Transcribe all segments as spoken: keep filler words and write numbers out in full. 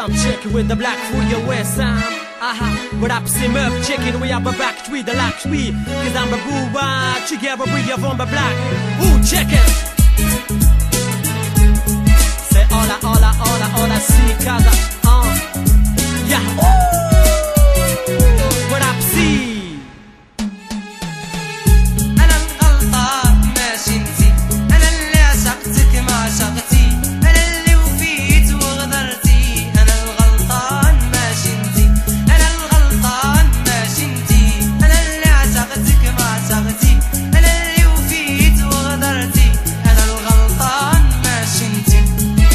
I'm checking with the black for your west Sam. Aha, what up, see meuf, checking we have a back tweet the lack tweet. Cause I'm a booba, together we have on the black. Ooh, check it. Say hola, hola, hola, hola, see cada, uh. Yeah, ooh, what up, see. أنا الغلطان ماشي انتي، أنا اللي عشقتك ما عشقتي، أنا اللي وفيت وغدرتي. أنا الغلطان ماشي انتي، أنا الغلطان ماشي انتي، أنا اللي عشقتك ما عشقتي، أنا اللي وفيت وغدرتي. أنا الغلطان ماشي انتي.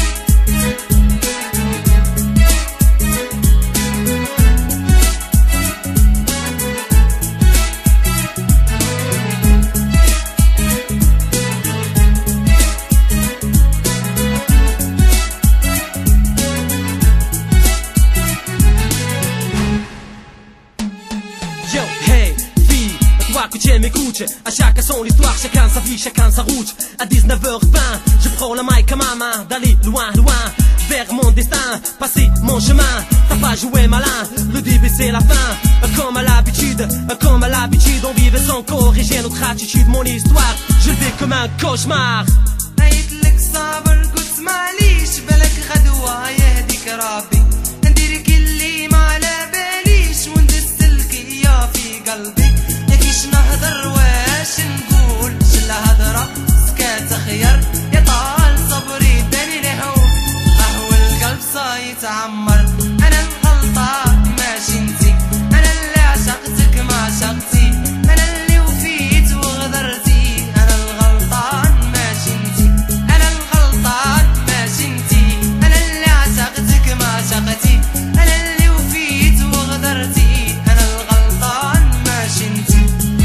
Yo, hey, fille, toi que tu m'écoutes. À chacun son histoire, chacun sa vie, chacun sa route. À dix-neuf heures vingt, je prends la mic à ma main, d'aller loin, loin, vers mon destin, passer mon chemin. T'as pas joué malin, le début c'est la fin. Comme à l'habitude, comme à l'habitude, on vivait sans corriger notre attitude. Mon histoire, je le vis comme un cauchemar. قايتلك صابر قلت معليش، بالك غدوة يهديك ربي، نديرك اللي ما على باليش وندسلك يا في قلبي. ياكيش نهضر واش نقول، شلا هضرة سكات خير، يا طال صبري داني لهون، قهوة القلب صايتعمر. أنا الغلطان ماشي انتي، أنا اللي عشقتك ما عشقتي، أنا اللي وفيت وغدرتي. أنا الغلطان ماشي انتي، أنا الغلطان ماشي انتي، أنا اللي عشقتك ما عشقتي، أنا اللي وفيت وغدرتي. أنا الغلطان ماشي انتي.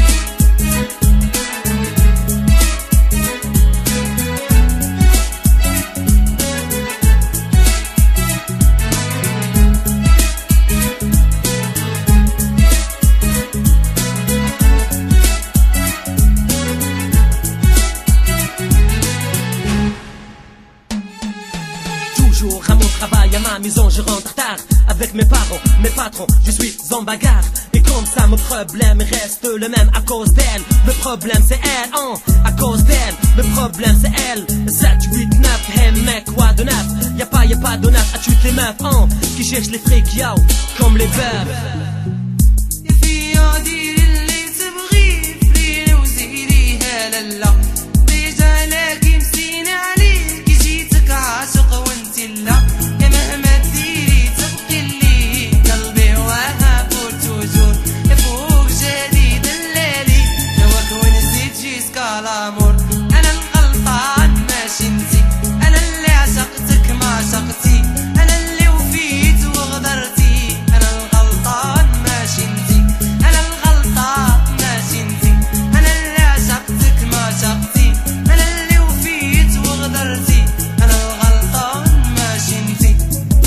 Toujours à mon travail, à ma maison, je rentre tard. Avec mes parents, mes patrons, je suis en bagarre. Et comme ça, mon problème reste le même à cause d'elle. Le problème c'est elle, hein, à cause d'elle. Le problème c'est elle. sept, huit, neuf, hey mec, quoi de neuf? Y'a pas, y'a pas de neuf à toutes les meufs, hein, qui cherchent les frics, yo, comme les bœufs. يا فيا ديري اللي تبغيه، فريني وزيديها لالا، ديجا لاكي مسيني عليك، جيتك عاشق وانتي لا. يا مهما ديري تبقي لي قلبي وهاب وتوجور، يا فوق جديد الليلي جواك ونسيت جيسكا لامور. أنا الغلطان ماشي انتي، أنا اللي عشقتك ما عشقتي، أنا اللي وفيت وغدرتي. أنا الغلطان ماشي انتي، أنا الغلطان ماشي انتي، أنا اللي عشقتك ما عشقتي، أنا اللي وفيت وغدرتي. أنا الغلطان ماشي انتي.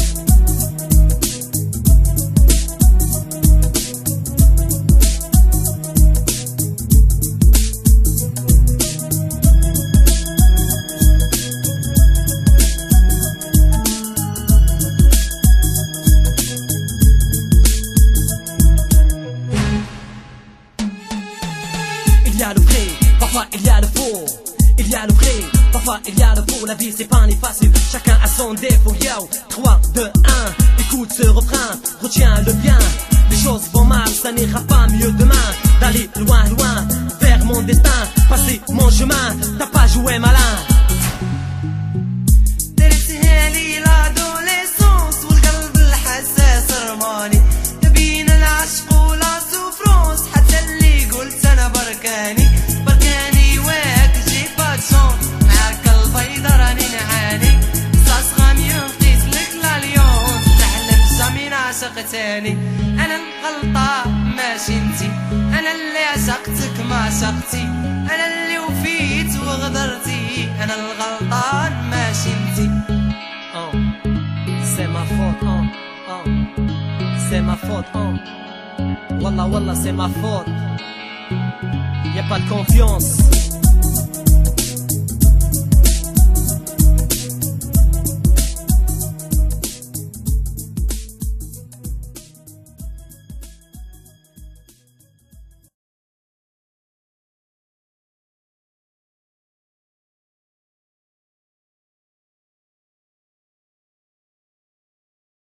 Il y a le vrai, parfois il y a le faux. Il y a le vrai, parfois il y a le faux. La vie c'est pas ni facile, chacun a son défaut. Yo, trois, deux, un, écoute ce refrain, retiens-le bien. Les choses vont mal, ça n'ira pas mieux demain. D'aller loin, loin, vers mon destin, passer mon chemin, t'as pas joué malin. درتها لي لادوليسونس والقلب الحساس رماني، بين العشق ولا سوفرونس، حتى اللي قلت انا بركاني بركاني واك جي باتشون، معاك البيضة راني نعاني، صاص غاميون قيس لك لاليون، تحلف جامي نعشق تاني. انا الغلطة ماشي انتي، انا اللي عشقتك ما عشقتي، انا اللي وفيت وغدرتي. انا الغلطان ماشي انتي. Oh, c'est ma faute, oh, oh. C'est ma faute, oh. Wallah, wallah, c'est ma faute. Y'a pas de confiance.